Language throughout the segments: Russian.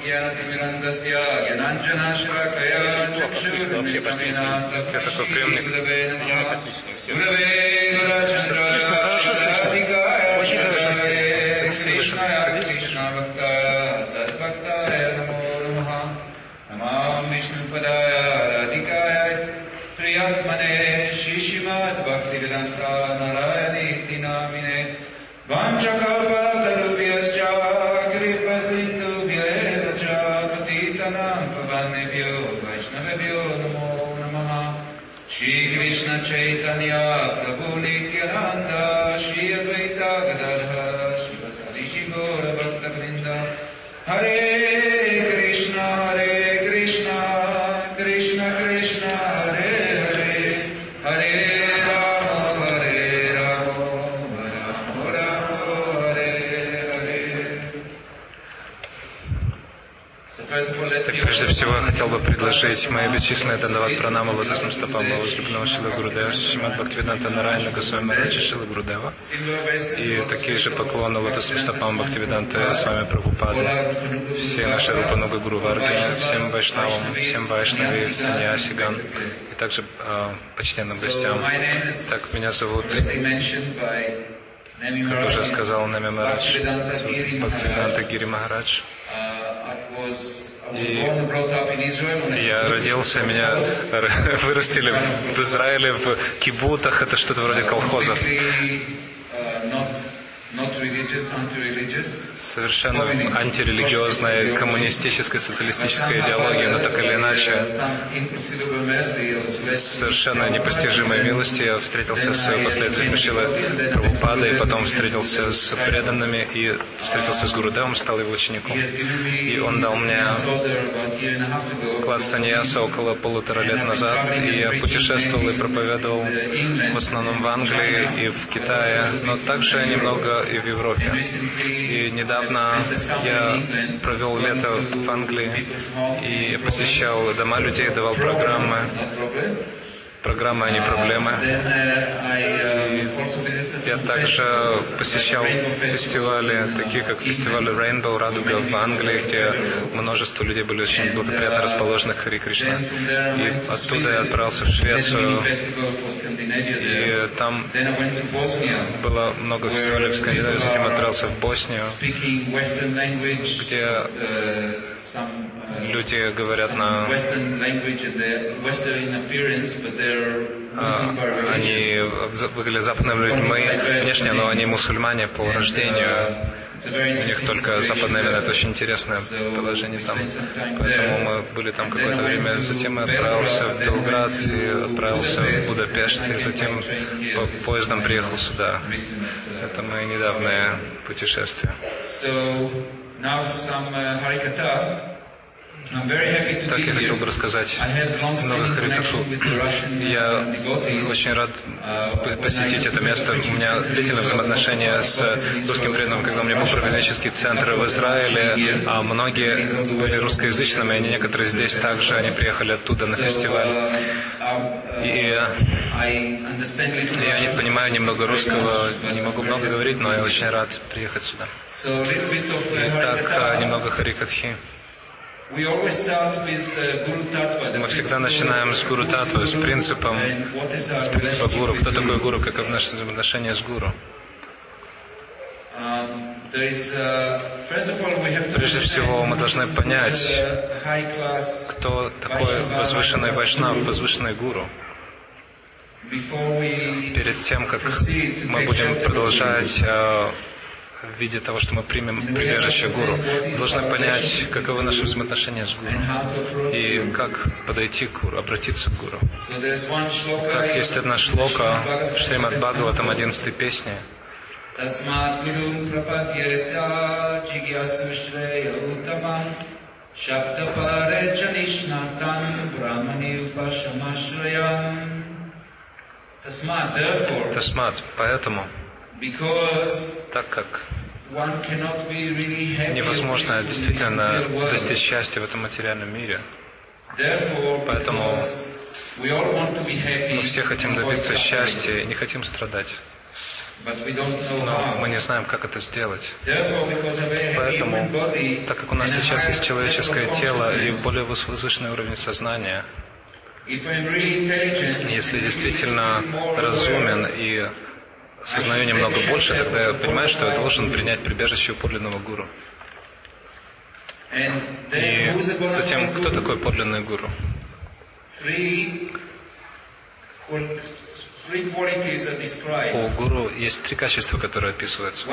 такой приемник. Отлично, все. Слышно, хорошо слышно. Очень хорошо слышно. Shri Krishna Chaitanya Prabhu Nityananda Shri Advaita Gadadhara Shri Vasadi Shri Gaura Bhakta Vrinda Hare Krishna Krishna Krishna Hare Hare Hare Rama Hare Rama Rama Rama Hare Hare. Так, прежде всего, я хотел бы предложить мои бесчисленные дандават пранамы лотосным стопам возлюбленного Шрила Гурудева, Шримад Бхактивиданта Нараяна Госвами Махараджа Шрила Гурудева, и такие же поклоны лотосным стопам Бхактивиданта с вами Прабхупады, всей нашей Рупануга Гуру Варги, всем вайшнавам, всем вайшнави, саньясиган, и также почтенным гостям. Так, меня зовут, как уже сказал Нами Махарадж, Бхактивиданта Гири Махарадж. И я родился, меня вырастили в Израиле, в кибутах, это что-то вроде колхозов. Совершенно антирелигиозная, коммунистическая, социалистическая идеология, но так или иначе, совершенно непостижимой милости я встретился с последователями Шрилы Прабхупады, и потом встретился с преданными, и встретился с Гурудевом, стал его учеником. И он дал мне класс саньяса около 1,5 лет назад, и я путешествовал и проповедовал в основном в Англии и в Китае, но также немного и в Европе. И недавно я провел лето в Англии и посещал дома людей, давал программы, а не проблемы. И я также посещал фестивали, такие как фестиваль Rainbow, Радуга в Англии, где множество людей были очень благоприятно расположены к Хари Кришна. И оттуда я отправился в Швецию, и там было много фестивалей в Скандинавии, затем отправился в Боснию, где люди говорят на... Они выглядят западными людьми внешне, но они мусульмане по рождению. У них только западное имя. Это очень интересное положение там. Поэтому мы были там какое-то время. Затем я отправился в Белград, и отправился в Будапешт, и затем поездом приехал сюда. Это мои недавние путешествия. Так, я хотел бы рассказать много харикату. Я очень рад посетить это место. У меня длительное взаимоотношение с русским преданным, когда у меня был проведенческий центр в Израиле, а многие были русскоязычными, они некоторые здесь также, они приехали оттуда на фестиваль. И я не понимаю немного русского, не могу много говорить, но я очень рад приехать сюда. Итак, немного харикатхи. Мы всегда начинаем с гуру татвы, с принципа гуру. Кто такой гуру, каковы наши взаимоотношения с гуру? Прежде всего, мы должны понять, кто такой возвышенный вайшнав, возвышенный гуру. Перед тем, как мы будем продолжать в виде того, что мы примем прибежище гуру, мы должны понять, каковы наши взаимоотношения с гуру и как подойти к гуру, обратиться к гуру. Так, есть одна шлока в Шримад Бхагаватам 11 песне. Тасмат, поэтому, так как невозможно действительно достичь счастья в этом материальном мире, поэтому мы все хотим добиться счастья и не хотим страдать. но мы не знаем, как это сделать. Поэтому, так как у нас сейчас есть человеческое тело и более возвышенный уровень сознания, если действительно разумен и сознаю немного больше, тогда я понимаю, что я должен принять прибежище у подлинного гуру. И затем, кто такой подлинный гуру? У гуру есть три качества, которые описываются.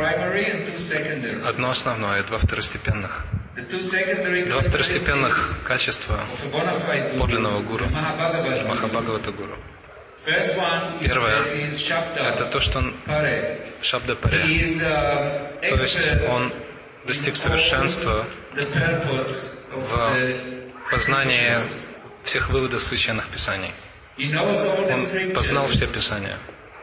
Одно основное и два второстепенных. Два второстепенных качества подлинного гуру, Махабхагавата гуру. Первое – это то, что он Шабда Паре. То есть он достиг совершенства в познании всех выводов священных писаний. Он познал все писания.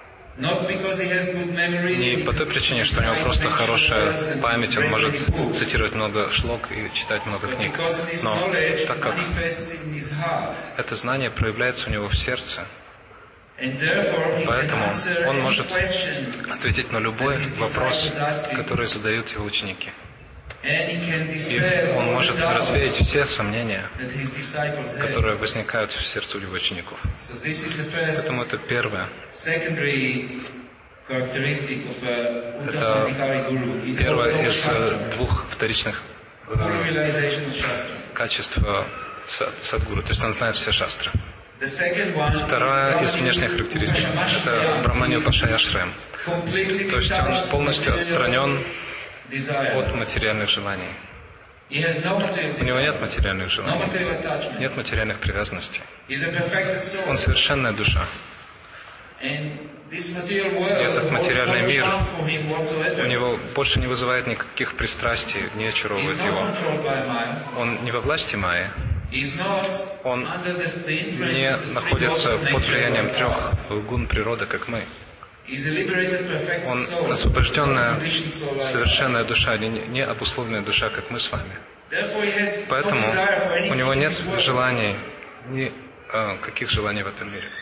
Не по той причине, что у него просто хорошая память, он может цитировать много шлок и читать много книг. Но так как это знание проявляется у него в сердце, поэтому он может ответить на любой вопрос, который задают его ученики. И он может развеять все сомнения, которые возникают в сердце его учеников. Поэтому это первое. Это первое из двух вторичных качеств садгуру. То есть он знает все шастры. Вторая из внешних характеристик – это Брахманья Пашая Ашраям. То есть он полностью отстранен от материальных желаний. У него нет материальных желаний, нет материальных привязанностей. Он совершенная душа. И этот материальный мир у него больше не вызывает никаких пристрастий, не очаровывает его. Он не во власти Майи. Он не находится под влиянием трех гун природы, как мы. Он освобожденная, совершенная душа, не обусловленная душа, как мы с вами. Поэтому у него нет желаний, никаких желаний в этом мире.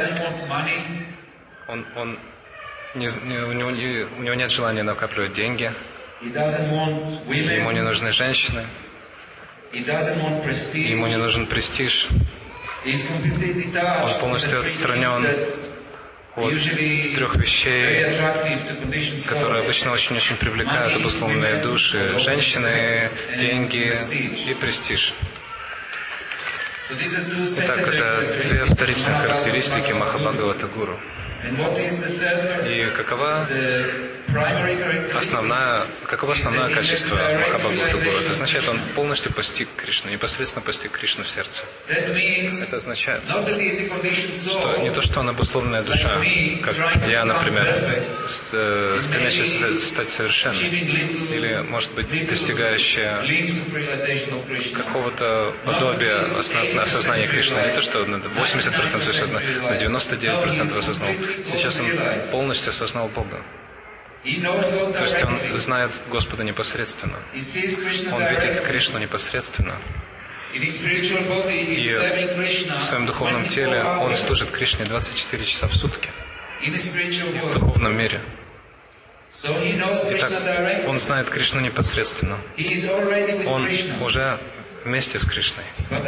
У него нет желания накапливать деньги, ему не нужны женщины, ему не нужен престиж. Он полностью отстранен от трех вещей, которые обычно очень-очень привлекают обусловленные души: женщины, деньги и престиж. Итак, это две вторичные характеристики Махабхагавата гуру. И каково основное качество Махабхагавата гуру? Это означает, он полностью постиг Кришну, непосредственно постиг Кришну в сердце. Это означает, что не то, что он обусловленная душа, как я, например, стремящийся стать совершенным, или, может быть, достигающая какого-то подобия осознания Кришны. Не то, что на 80% осознал, на 99% осознал. Сейчас он полностью осознал Бога. То есть он знает Господа непосредственно. Он видит Кришну непосредственно. И в своем духовном теле он служит Кришне 24 часа в сутки. В духовном мире. Итак, он знает Кришну непосредственно. Он уже вместе с Кришной.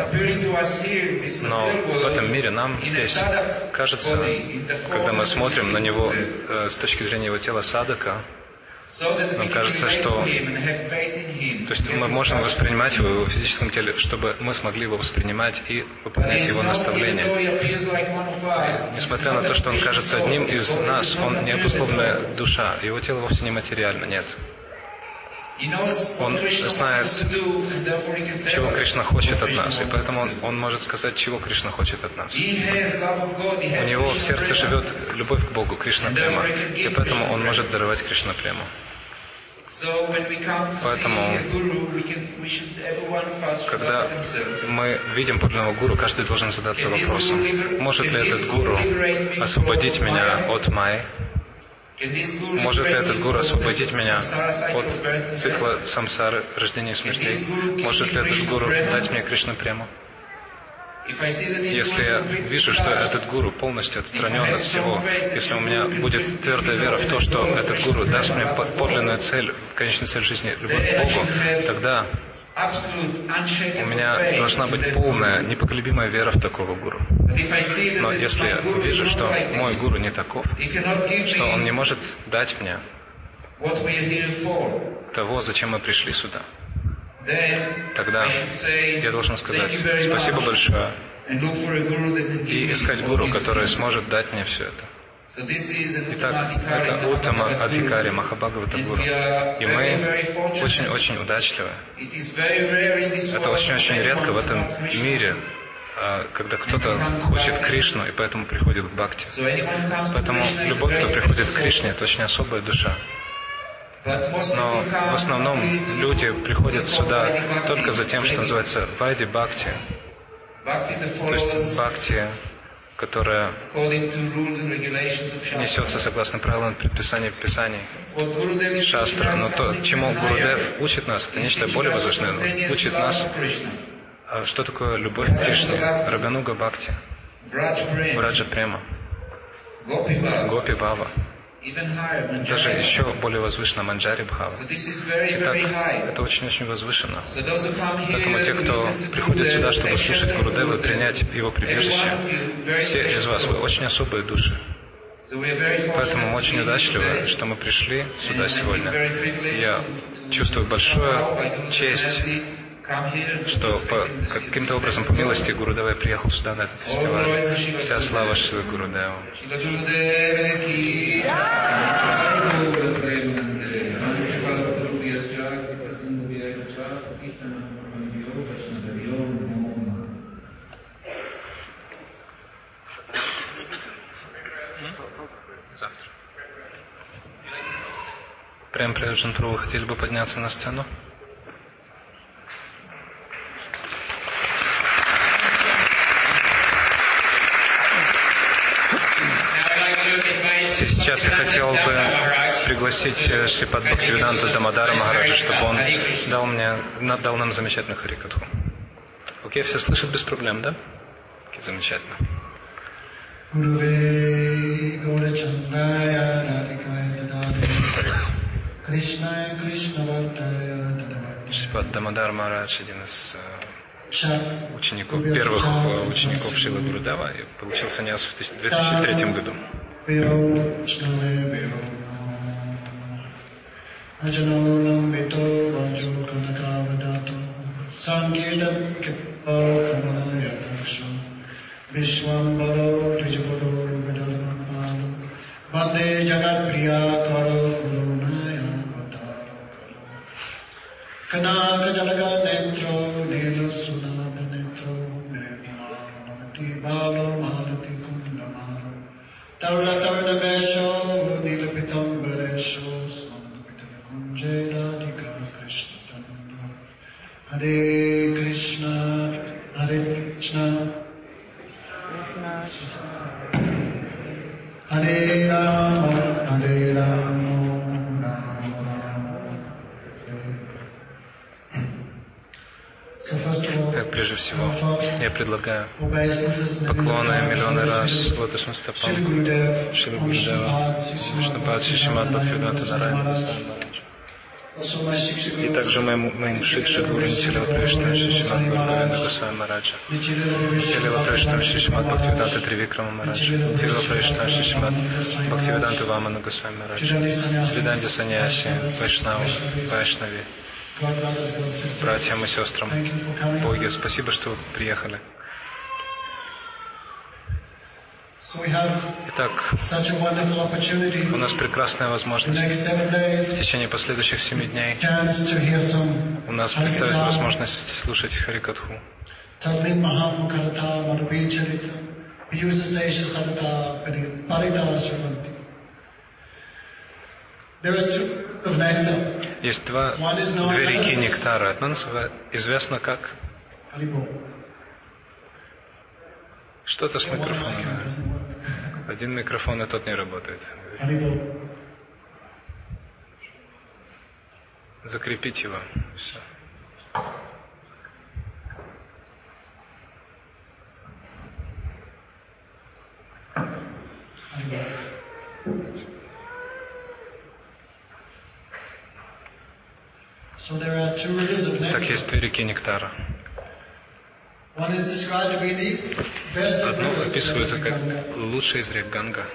Но в этом мире нам здесь кажется, когда мы смотрим на него с точки зрения его тела садака, нам кажется, что то есть мы можем воспринимать его в его физическом теле, чтобы мы смогли его воспринимать и выполнять его наставления. Несмотря на то, что он кажется одним из нас, он не обусловленная душа, его тело вовсе не материально, нет. Он знает, чего Кришна хочет от нас, и поэтому он может сказать, чего Кришна хочет от нас. У него в сердце живет любовь к Богу, Кришна Према, и поэтому он может даровать Кришна Прему. Поэтому, когда мы видим подлинного гуру, каждый должен задаться вопросом: может ли этот гуру освободить меня от майи? Может ли этот гуру освободить меня от цикла самсары, рождения и смертей? Может ли этот гуру дать мне Кришна Прему? Если я вижу, что этот гуру полностью отстранен от всего, если у меня будет твердая вера в то, что этот гуру даст мне подлинную цель, конечную цель жизни, любовь к Богу, тогда у меня должна быть полная, непоколебимая вера в такого гуру. Но если я вижу, что мой гуру не таков, что он не может дать мне того, зачем мы пришли сюда, тогда я должен сказать спасибо большое и искать гуру, который сможет дать мне все это. Итак, это Уттама Адхикари Махабхагавата Гуру. И мы очень-очень удачливы. Это очень-очень редко в этом мире, когда кто-то хочет Кришну и поэтому приходит к бхакти. Поэтому любой, кто приходит к Кришне, это очень особая душа. Но в основном люди приходят сюда только за тем, что называется Вайди Бхакти. То есть бхакти, которая несется согласно правилам предписаний в Писании, шастра. Но то, чему Гурудев учит нас, это нечто более возвышенное. Он учит нас, что такое любовь к Кришне, Рагануга Бхакти, Враджа Према, Гопи Бхава. Даже еще более возвышенно Манджари Бхава. Итак, это очень-очень возвышенно. Поэтому те, кто приходит сюда, чтобы слушать Гурудева и принять его прибежище, все из вас, вы очень особые души. Поэтому мы очень удачливы, что мы пришли сюда сегодня. Я чувствую большую честь, что каким-то образом, по милости Гурудева, я приехал сюда, на этот фестиваль. Вся слава Шрила Гурудеву. Завтра. Прям Приоджан Прабху, хотели бы подняться на сцену? Сейчас я хотел бы пригласить Шрипад Бхактивиданта Дамодара Махараджа, чтобы он дал нам замечательную харикатху. Окей, все слышат без проблем, да? Окей, замечательно. Шрипад Дамодар Махарадж, один из учеников, первых учеников Шрилы Гурудева, и получил саньяс в 2003 году. Hare Krishna, Hare Krishna, Hare Rama, Hare Rama, Rama Rama, Так, прежде всего, я предлагаю поклоны миллионы раз лотосным стопам Шрила Гурудева, Вишнупад Шишимад Бхактивиданта Нарайана. И также моим Шикши-гуру Нитилила Превиштам Шишимад Гургавинда Госвами Мараджа, Нитилила Превиштам Шишимад Бхактивиданта Тривикрама Мараджа, Нитилила Превиштам Шишимад Бхактивиданта Вамана Госвами Мараджа, Виданди Саньяси, Вайшнавы, Вайшнави, братьям и сестрам, Боги, спасибо, что вы приехали. Итак, у нас прекрасная возможность в течение последующих 7 дней у нас представится возможность слушать Харикатху. Есть две реки нектара. Одна известна как... Что-то с микрофоном. Один микрофон, и тот не работает. Закрепить его. Все. So there are two rivers of Так nectar. есть две реки нектара. One is described to be the best of Одну rivers. описывается как лучшая из рек Ганга.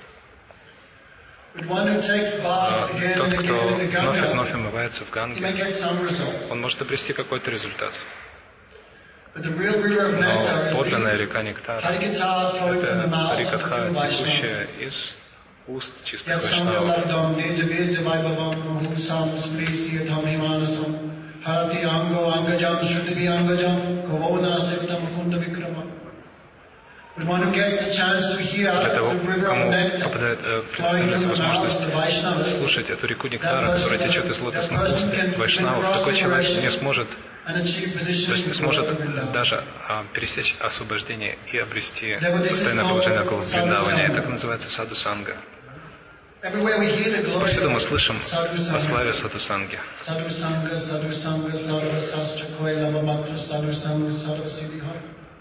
But one who takes bath again Тот, and кто again in the вновь и Ganga, вновь омывается в he may Ганге, get some result. он может обрести какой-то результат. But the real river of nectar Но is подлинная the река нектара Harikatha flowing from the это mouth of Харикатха, the текущая Vaishnavas. из уст чистых Yat вайшнавов. samyaladam nejavir javaibhavam mahusam sprisiyadham himanasam harati ango angajam shrutivi angajam kovona sivtam kunda vikrama. But one who gets the chance to hear Для того, the river of кому nectar flowing представляется from the mouth возможность of the Vaishnavas, слушать эту реку нектара, которая течет из лотосных уст вайшнавов, такой человек не сможет, and achieve то position есть не in сможет the Vrindavan. даже пересечь освобождение и обрести постоянное положение около Вриндавана. Это называется саду-санга. Everywhere we hear the glories Повсюду мы of слышим sadhu о sangha. славе саду-санги. Sadhu sangha, sarva sastra koilava matra, sadhu sangha, sarva siddhihar.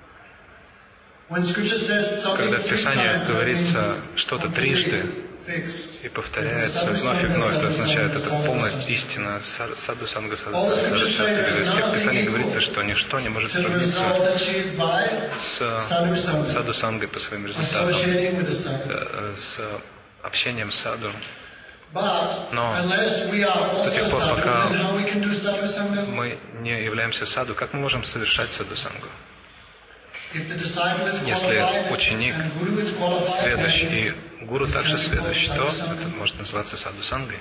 When scripture says something Когда в three Писании times, that говорится means что-то completely трижды fixed. и повторяется вновь и вновь, это означает, это полная истина, саду-санга, саду-санга. Из всех Писаний говорится, что ничто не может To the сравниться results achieved by с sadhu sangha, саду-сангой по своим результатам, associating with the sadhu. с общением с саду. But Но unless we are до also тех пор, sadhu, пока then how we can do sadhu sangha? мы не являемся саду, как мы можем совершать саду-сангу? If the disciple is Если qualified ученик and guru is qualified, следующий then и гуру также следующий, то это может называться саду-сангой.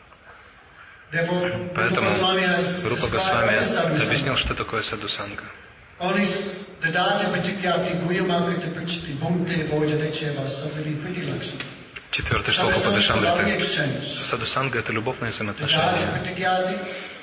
therefore, Поэтому Goswami has Рупа described Госвами what is sadhu sangha. объяснил, что такое саду-санга. Only dadati pratikyati guyamakati prachiti bhumte bojate cheva saviri priti lakshmi. Четвертый шлока Падашамриты. exchange. Саду-санга — это любовные Dadati взаимоотношения. pratikyati,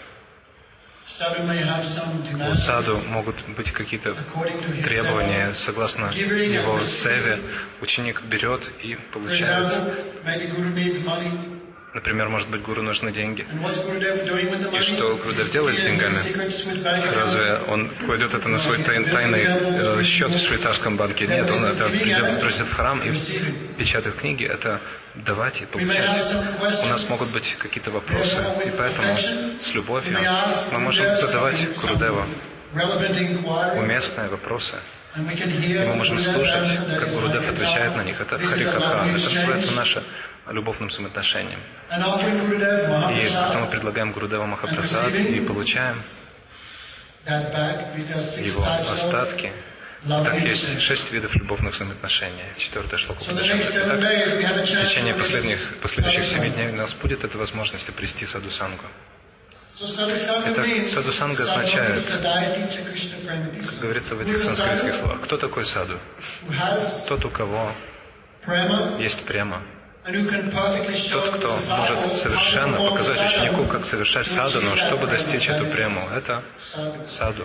sadhu may have some У demands саду могут быть какие-то according to his требования, seva. согласно его севе. Ученик берет и For получает. example, maybe guru needs money, Например, может быть, гуру нужны деньги. and what's Gurudev doing with the money? И что Гурудев делает с He's in деньгами? his secret Swiss bank account. Разве он кладет это на свой тайный счет в швейцарском банке? Нет, он это придет в храм и печатает книги. Это давать и получать. У нас могут быть какие-то вопросы, и поэтому с любовью мы можем задавать Гурудеву Relevant inquiry, уместные вопросы. and we can И hear мы можем Gurudev слушать, answer that как is Гурудев like отвечает на них. Это this is a харикатха. loving Это называется exchange. наше любовным взаимоотношением. And offering Gurudev И потом мы Mahaprasad, предлагаем Гурудеву Махапрасад и получаем that back, these are six его types of остатки. loving Так есть exchange. 6 видов любовных взаимоотношений. Четвертая шлока So the next 7 Падашамриты. days we have a В chance течение to последующих 7 sadhu дней у нас будет эта возможность обрести саду-сангу. So sadhu Итак, means садхусанга sadhu означает, sadhayati cha Krishna pramati. как говорится в Who этих is санскритских sadhu? словах. Кто такой саду? Who has Тот, у кого prema есть према. and who can perfectly show Тот, кто the disciple может совершенно how to показать perform ученику, sadhana как совершать to садану, achieve чтобы that достичь prema. эту That is прему. Это sadhu. саду.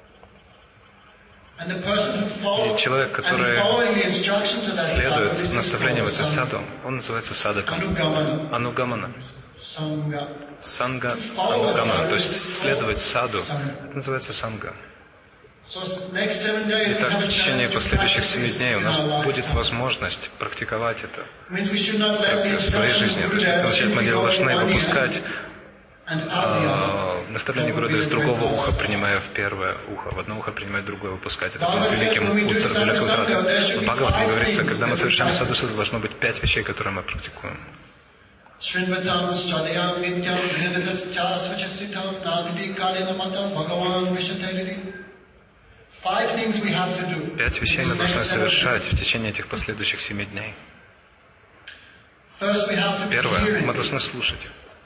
And the person who follows И человек, который and following the instructions of that следует sadhu, this is наставлениям called этой sangha. саду, он называется садаком. Анугамана. Анугамана. Sangha. Санга анугамана. То есть следовать саду. Это называется санга. So next 7 days we Итак, have a в течение chance to последующих practice 7 this дней у in нас our будет lifetime. возможность практиковать это Means we should not let the в своей instructions жизни. of То есть это Gurudev означает, мы simply не go должны in one выпускать ear and out the other. наставление That would Гурудева be из a другого great уха, loss. принимая в первое ухо, в одно ухо принимать, в другое выпускать. Это Bhagavad будет says, when we do великой sadhu утратой. sangha, there should В be Бхагаватам 5 говорится, things когда мы that we совершаем practice. саду-саду, должно быть 5 вещей, которые мы практикуем. Shrinvatam Shradayam Nityam Hridadas Svachasitam Nadidi Kalina Matam Bhagavan Vishatayidi. 5 things we have to do. 5 вещей мы This должны next 7 совершать days. в течение этих последующих 7 дней. First we have to be Первое, hearing. мы должны слушать.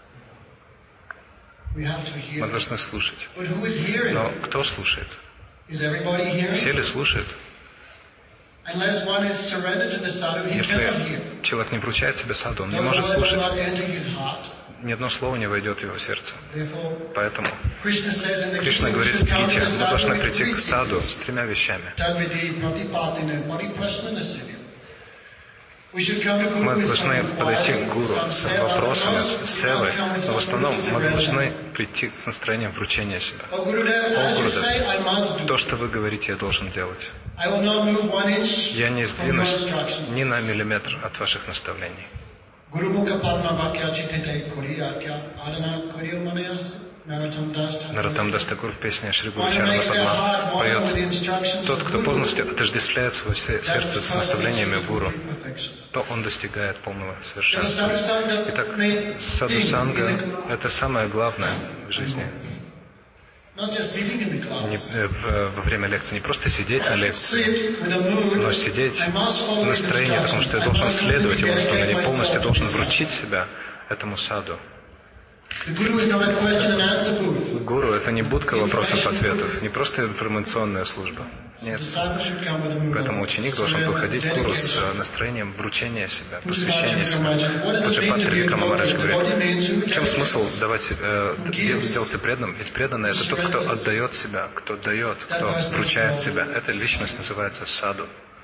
We have to hear. Мы должны слушать. But who is hearing? Но кто слушает? Is everybody hearing? Все ли слушают? Unless one is surrendered to the sadhu, he Если cannot hear. человек не вручает себе саду, он не Those может words will слушать. not enter his heart. Ни одно слово не войдет в его сердце. Therefore, Поэтому Krishna says in the Кришна Gita, we говорит в should come to Гите, the мы sadhu должны with прийти 3 к саду things. с 3 вещами. Tadvidi pratipatine pariprasnana siddhi. We should come to Guru Мы with должны some подойти к inquiry, гуру some с seva, вопросами, but с we севой, must come with но в some основном мы surrender. должны прийти с настроением вручения себя. Oh Gurudev, О, as you Гурудев, say, I must do. то, что вы говорите, я должен делать. I will not move 1 inch Я не from your сдвинусь instructions. ни на миллиметр от ваших наставлений. Guru Mukha Padma Vakya Chitete Koriya Kya Adana Koriya Manayas Нароттам Дас Такур в песне Шри Гуру Чарана Падма поет: тот, кто полностью отождествляет свое сердце с наставлениями Гуру, то он достигает полного совершенства. Итак, саду санга — это самое главное в жизни. Во время лекции не просто сидеть на лекции, но сидеть в настроении таком, что я должен следовать его наставлению, полностью должен вручить себя этому саду. Гуру — это не будка вопросов-ответов, не просто информационная служба. Нет. Поэтому ученик должен подходить к гуру с настроением вручения себя, посвящения себя. Пуджапад Тривикрама Махарадж говорит: в чем смысл делаться преданным? Ведь преданный — это тот, кто отдает себя, кто дает, кто вручает себя. Эта личность называется саду.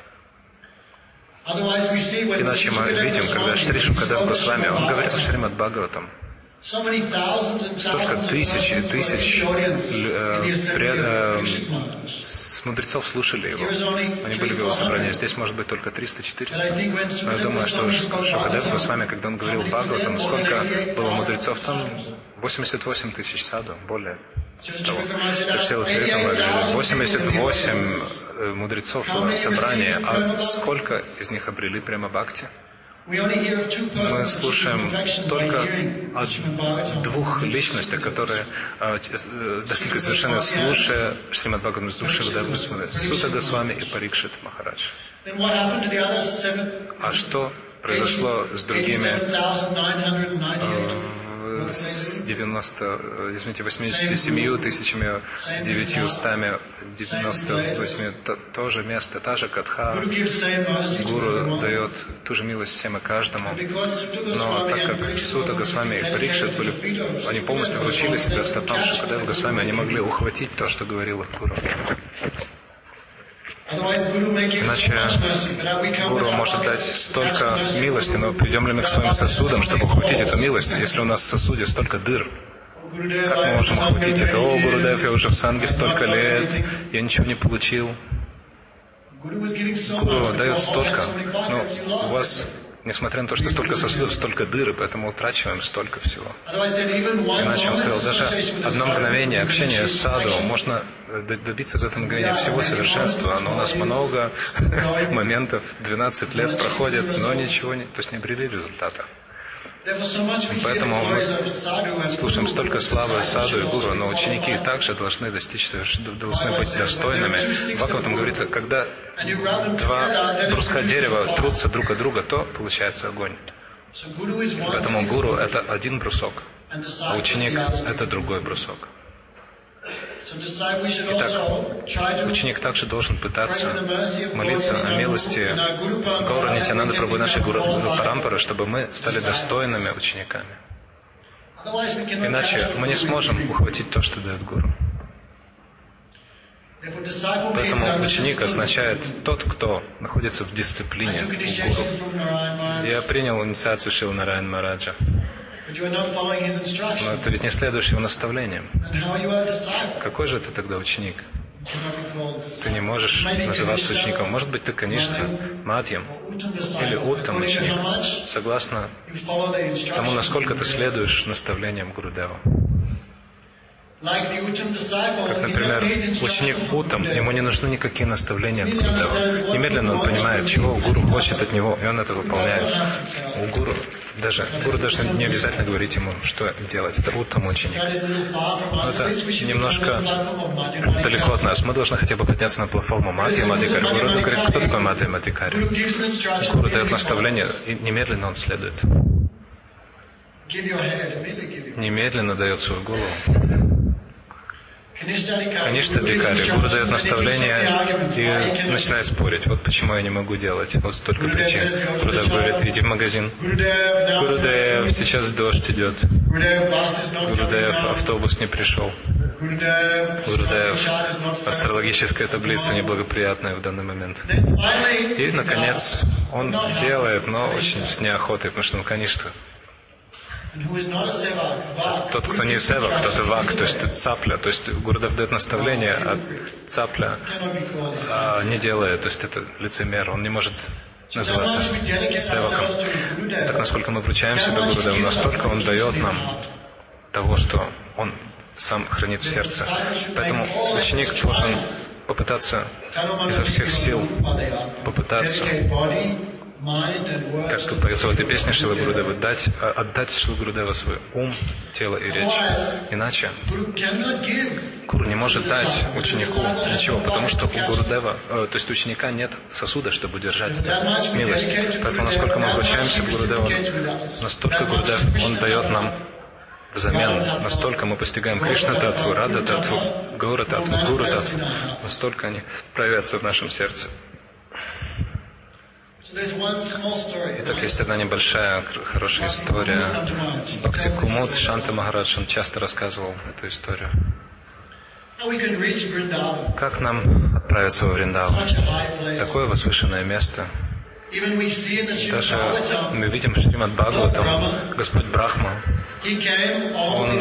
Иначе мы видим, когда Шри Шукадев Госвами, он говорит о Шримад Бхагаватам, столько тысяч и тысяч мудрецов слушали его. Они были в его собрании. Здесь может быть только 300-400. Но я думаю, что Шукадев Госвами, когда он говорил Бхагаватам, сколько было мудрецов там? 88 тысяч саду, более того. 88 мудрецов в собрании. А сколько из них обрели прямо бхакти? Мы слушаем только о двух личностях, которые достигли совершенно, слушая Шримад Бхагаватам с души Сута Госвами и Парикшит Махарадж. А что произошло с другими с 87 тысячами 998, то же место, та же катха. Гуру дает ту же милость всем и каждому. Но так как Сута Госвами и Парикшит они полностью вручили себя стопам Шукадева Госвами, они могли ухватить то, что говорил их Гуру. Иначе Гуру может дать столько милости, но придем ли мы к своим сосудам, чтобы ухватить эту милость, если у нас в сосуде столько дыр? Как мы можем ухватить это? О, Гурудев, я уже в санге столько лет, я ничего не получил. Гуру дает столько, но у вас, несмотря на то, что столько сосудов, столько дыр, и поэтому утрачиваем столько всего. Иначе он сказал, даже одно мгновение общения с саду, можно добиться за это мгновение всего совершенства, но у нас много моментов, 12 лет проходят, но ничего не, то есть не обрели результата. Поэтому мы слушаем столько славы саду и гуру, но ученики также должны достичь, должны быть достойными. В Бхагаватам говорится, когда два бруска дерева трутся друг от друга, то получается огонь. Поэтому гуру — это один брусок, а ученик — это другой брусок. Итак, ученик также должен пытаться молиться о милости Гаура Нитьянанда Прабху нашей Гуру Парампары, чтобы мы стали достойными учениками. Иначе мы не сможем ухватить то, что дает Гуру. Поэтому ученик означает тот, кто находится в дисциплине у Гуру. Я принял инициацию Шрила Нараяна Махараджа. Но ты ведь не следуешь его наставлениям. Какой же ты тогда ученик? Ты не можешь называться учеником. Может быть, ты, конечно, Мадьям или Уттам ученик, согласно тому, насколько ты следуешь наставлениям Гурудева. Как, например, ученик Уттам, ему не нужны никакие наставления от Гурудева. Немедленно он понимает, чего Гуру хочет от него, и он это выполняет. У Гуру даже не обязательно говорить ему, что делать. Это Уттам ученик. Но это немножко далеко от нас. Мы должны хотя бы подняться на платформу Мадья Мадикари. Гуру говорит, кто такой Мадья Мадикари? Гуру дает наставление, и немедленно он следует. Немедленно дает свою голову. Конечно, Дикари. Гуру дает наставление и начинает спорить. Вот почему я не могу делать. Вот столько причин. Гурудев говорит, иди в магазин. Гурудев, сейчас дождь идет. Гурудев, автобус не пришел. Гурудев, астрологическая таблица неблагоприятная в данный момент. И, наконец, он делает, но очень с неохотой, потому что, конечно, тот, кто не севак, тот и вак, то есть цапля. То есть Гурудев дает наставление, а цапля не делает, то есть это лицемер, он не может называться севаком. Так насколько мы вручаем себя Гурудеву, настолько он дает нам того, что он сам хранит в сердце. Поэтому ученик должен попытаться изо всех сил попытаться, как поется в этой песне Шрила Гурудева, отдать Шрила Гурудева свой ум, тело и речь. Иначе гуру не может дать ученику ничего, потому что у Гурудева, то есть у ученика нет сосуда, чтобы удержать эту милость. Поэтому насколько мы обращаемся к Гурудеву, настолько Гурудев, он дает нам взамен, настолько мы постигаем Кришна-татву, Рада-татву, Гаура-татву, Гуру-татву, настолько они проявятся в нашем сердце. Итак, есть одна небольшая, хорошая история. Бхакти Кумуд Шанта Махарадж, он часто рассказывал эту историю. Как нам отправиться во Вриндаван? Такое возвышенное место. Даже мы видим в Шримад Бхагаватам, Господь Брахма, он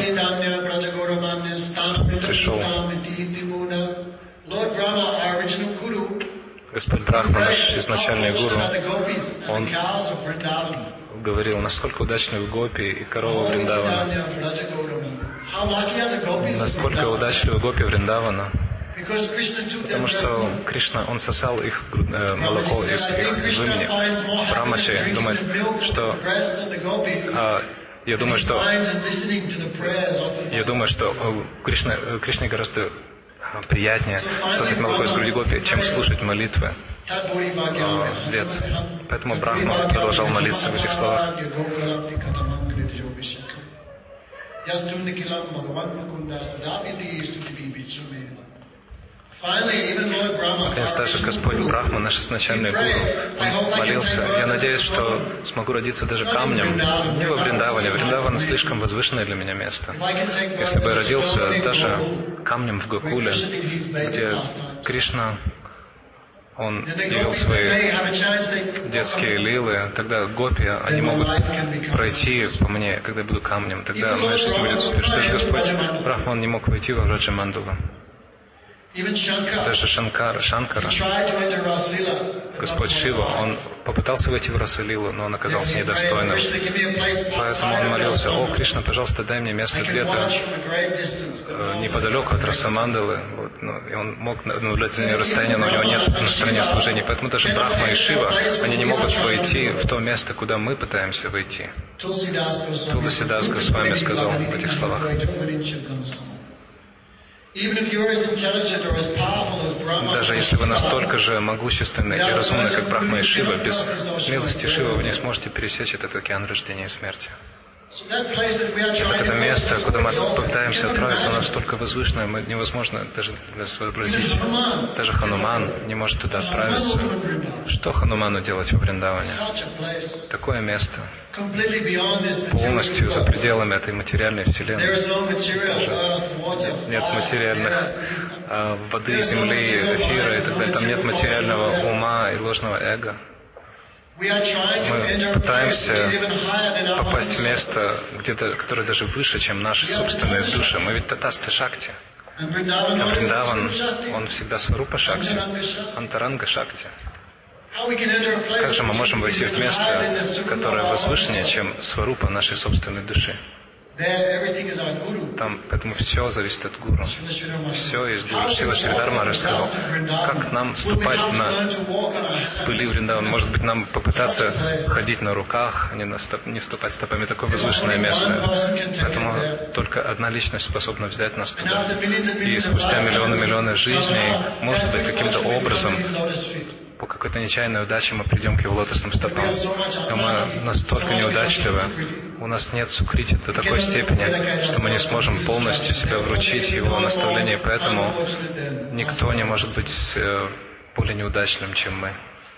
пришел. Господь Брахма, наш изначальный гуру, он говорил, насколько удачливы гопи и корова Вриндавана. Насколько удачливы гопи Вриндавана. Потому что Кришна, он сосал их молоко из их вымени. Брамачи думает, что я думаю, что Кришне гораздо приятнее сосать молоко из груди гопи, чем слушать молитвы вед. Поэтому Брахма продолжал молиться в этих словах. Наконец, даже Господь Брахма, наш изначальный гуру, он молился. Я надеюсь, что смогу родиться даже камнем, не во Вриндаване. Вриндаван слишком возвышенное для меня место. Если бы я родился даже камнем в Гокуле, где Кришна, он явил свои детские лилы, тогда гопи, они могут пройти по мне, когда я буду камнем. Тогда моя жизнь будет успешной. Даже Господь Брахма, он не мог войти во Враджа Мандалу. Даже Шанкара, Господь Шива, он попытался войти в Расалилу, но он оказался недостойным. Поэтому он молился: «О, Кришна, пожалуйста, дай мне место где-то неподалеку от Расамандалы». Вот, и он мог наблюдать за ней расстояние, но у него нет настроения служения. Поэтому даже Брахма и Шива, они не могут войти в то место, куда мы пытаемся войти. Туласидас Госвами сказал в этих словах. Даже если вы настолько же могущественны и разумны, как Брахма и Шива, без милости Шивы вы не сможете пересечь этот океан рождения и смерти. Итак, это место, куда мы пытаемся отправиться, оно настолько возвышенное, невозможно даже вообразить. Даже Хануман не может туда отправиться. Что Хануману делать во Вриндаване? Такое место, полностью за пределами этой материальной вселенной. Нет материальных воды, земли, эфира и так далее. Там нет материального ума и ложного эго. Мы пытаемся попасть в место, которое даже выше, чем наши собственные души. Мы ведь татаста шакти. А Вриндаван, он всегда сварупа шакти, антаранга шакти. Как же мы можем войти в место, которое возвышеннее, чем сварупа нашей собственной души? Там, поэтому все зависит от гуру. Все есть гуру. Шрила Шридарма рассказал, как нам ступать на пыли Вриндавана. Может быть, нам попытаться ходить на руках, а не ступать стопами. Такое возвышенное место. Поэтому только одна личность способна взять нас туда. И спустя миллионы жизней, может быть, каким-то образом, по какой-то нечаянной удаче мы придем к его лотосным стопам. Но мы настолько неудачливы, у нас нет сукрити до такой степени, что мы не сможем полностью себя вручить его наставлению, поэтому никто не может быть более неудачливым, чем мы.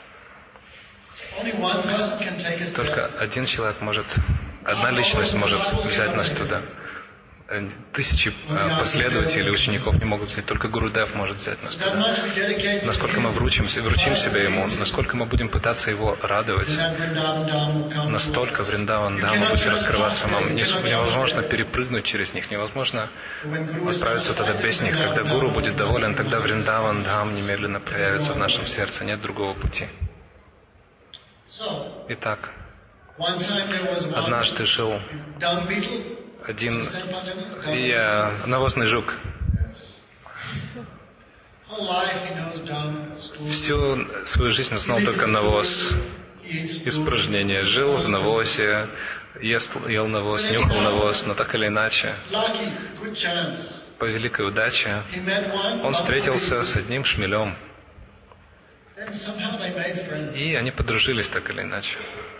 Только один человек может, одна личность может взять нас туда. Тысячи последователей или учеников не могут взять, только Гурудев может взять нас туда. Насколько мы вручим себя Ему, насколько мы будем пытаться Его радовать, настолько Вриндаван Дхама будет раскрываться нам. Невозможно перепрыгнуть через них, невозможно отправиться туда без них. Когда Гуру будет доволен, тогда Вриндаван Дхам немедленно проявится в нашем сердце, нет другого пути. Итак, однажды жил один навозный жук. Всю свою жизнь он знал только навоз, испражнения. Жил в навозе, ел навоз, нюхал навоз, но так или иначе, по великой удаче, он встретился с одним шмелем. И они подружились так или иначе.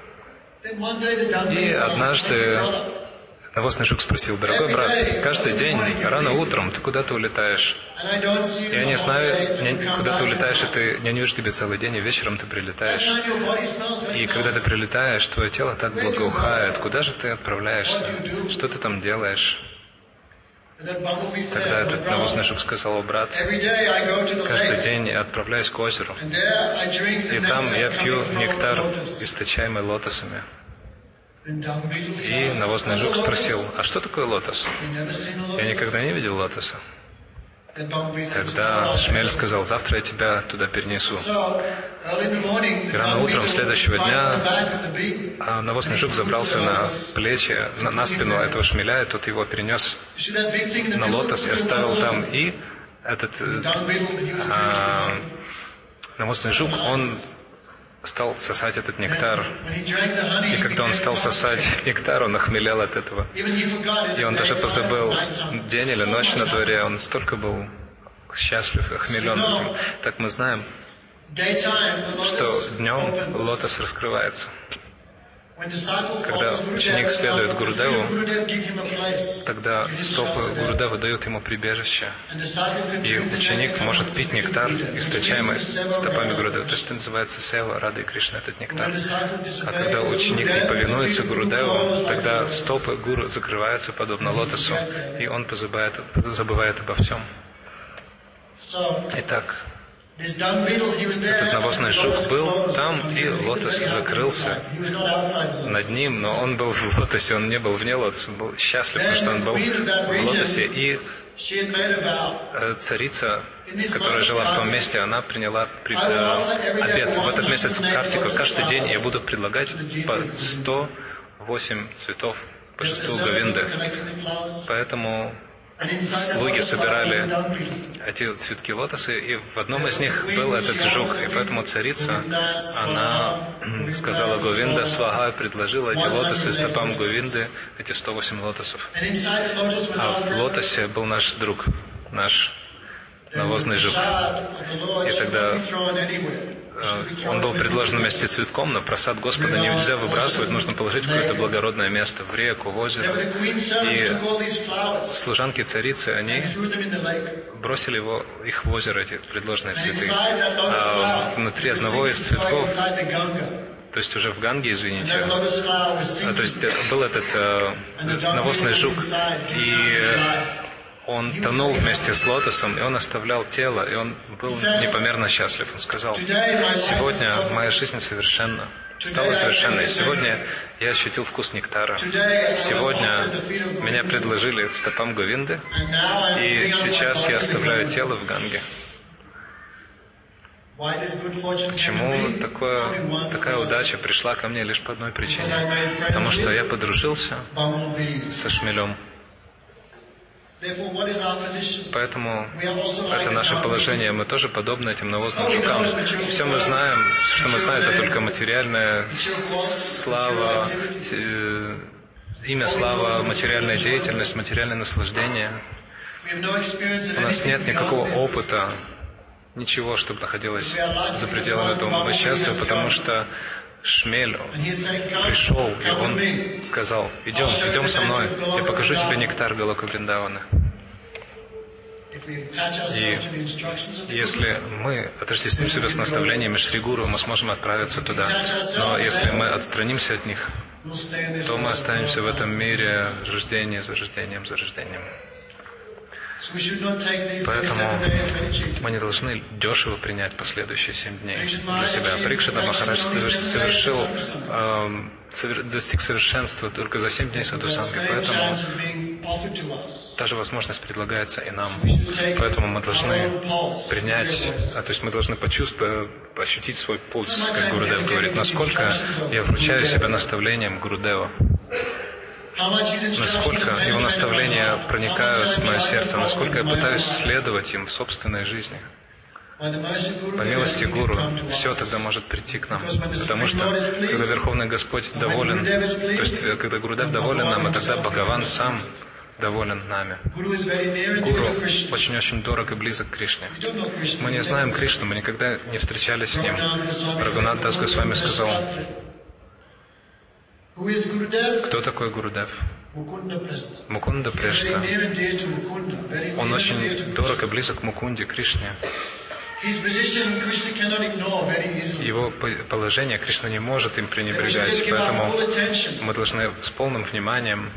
И однажды навозный жук спросил: дорогой брат, каждый день рано утром ты куда-то улетаешь. Я не знаю, куда ты улетаешь, и я не вижу тебя целый день, и вечером ты прилетаешь. И когда ты прилетаешь, твое тело так благоухает. Куда же ты отправляешься? Что ты там делаешь? Тогда этот навозный жук сказал: о, брат, каждый день я отправляюсь к озеру, и там я пью нектар, источаемый лотосами. И навозный жук спросил: а что такое лотос? Я никогда не видел лотоса. Тогда шмель сказал: завтра я тебя туда перенесу. И рано утром следующего дня навозный жук забрался на плечи, на спину этого шмеля, и тот его перенес на лотос и оставил там. И этот навозный жук, он стал сосать этот нектар. И когда он стал сосать нектар, он охмелел от этого. И он даже позабыл день или ночь на дворе. Он столько был счастлив и охмелен этим. Так мы знаем, что днем лотос раскрывается. Когда ученик следует Гурудеву, тогда стопы Гурудева дают ему прибежище. И ученик может пить нектар, источаемый стопами Гурудева. То есть это называется сева Рады Кришны, этот нектар. А когда ученик не повинуется Гурудеву, тогда стопы Гуру закрываются подобно лотосу, и он забывает обо всем. Итак, этот навозный жук был там, и лотос закрылся над ним, но он был в лотосе, он не был вне лотоса, он был счастлив, потому что он был в лотосе. И царица, которая жила в том месте, она приняла обет. В этот месяц Картику каждый день я буду предлагать по 108 цветов божеству Говинды. Поэтому слуги собирали эти цветки лотоса, и в одном из них был этот жук. И поэтому царица, она сказала: Говинда свага, предложила эти лотосы стопам Говинды, эти 108 лотосов. А в лотосе был наш друг, наш навозный жук. И тогда он был предложен вместе с цветком, но просад Господа нельзя выбрасывать, нужно положить в какое-то благородное место, в реку, в озеро. И служанки царицы, они бросили их в озеро, эти предложенные цветы. А внутри одного из цветков, то есть уже в Ганге, извините, то есть был этот навозный жук, и он тонул вместе с лотосом, и он оставлял тело, и он был непомерно счастлив. Он сказал: сегодня моя жизнь стала совершенной. Сегодня я ощутил вкус нектара. Сегодня меня предложили стопам Говинды, и сейчас я оставляю тело в Ганге. Почему такая удача пришла ко мне лишь по одной причине? Потому что я подружился со шмелем. Поэтому это наше положение, мы тоже подобны этим навозным жукам. Все мы знаем, что мы знаем, это только материальная слава, имя, слава, материальная деятельность, материальное наслаждение. У нас нет никакого опыта, ничего, чтобы находилось за пределами этого. Мы счастливы, потому что шмель пришел, и он сказал: идем со мной, я покажу тебе нектар Галока Вриндавана. И если мы отождествим себя с наставлениями Шри Гуру, мы сможем отправиться туда. Но если мы отстранимся от них, то мы останемся в этом мире рождение за рождением за рождением. Поэтому мы не должны дешево принять последующие 7 дней для себя. Парикшита Махарадж достиг совершенства только за 7 дней садхусанги. Поэтому та же возможность предлагается и нам. Поэтому мы должны принять, то есть мы должны почувствовать, ощутить свой пульс, как Гурудев говорит, насколько я вручаю себя наставлениям Гурудева. насколько его наставления проникают в мое сердце, насколько я пытаюсь следовать им в собственной жизни. По милости Гуру все тогда может прийти к нам. Потому что, когда Верховный Господь доволен, то есть, когда Гурудев доволен нам, и тогда Бхагаван сам доволен нами. Гуру очень-очень дорог и близок к Кришне. Мы не знаем Кришну, мы никогда не встречались с Ним. Рагунат Дас Госвами сказал, кто такой Гурудев? Мукунда Прешта. Он очень дорог и близок к Мукунде, Кришне. Его положение Кришна не может им пренебрегать, поэтому мы должны с полным вниманием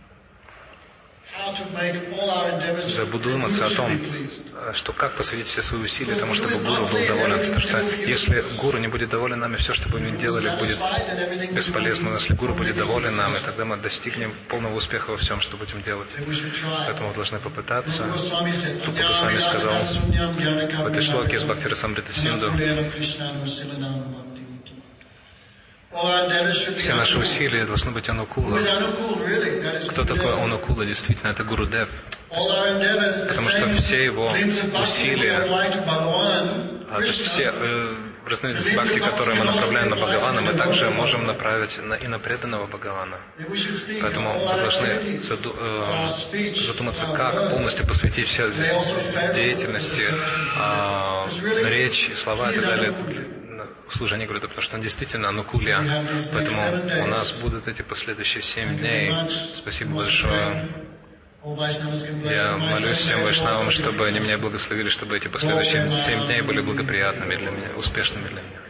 задуматься о том, что как посвятить все свои усилия тому, чтобы Гуру был доволен. Потому что если Гуру не будет доволен нами, все, что бы мы ни делали, будет бесполезно. Но если Гуру будет доволен нами, тогда мы достигнем полного успеха во всем, что будем делать. Поэтому мы должны попытаться. Рупа Госвами сказал в этой шлоке из Бхактирасамрита Синду: все наши усилия должны быть анукула. Кто такой анукула? Действительно, это Гурудев. Потому что все его усилия, то есть все разновидности бхакти, которые мы направляем на Бхагавана, мы также можем направить и на преданного Бхагавана. Поэтому мы должны задуматься, как полностью посвятить все деятельности, речь, слова и так далее служение Гуру, потому что он действительно анукулья. Поэтому у нас будут эти последующие 7 дней. Спасибо большое. Я молюсь всем вайшнавам, чтобы они меня благословили, чтобы эти последующие 7 дней были благоприятными для меня, успешными для меня.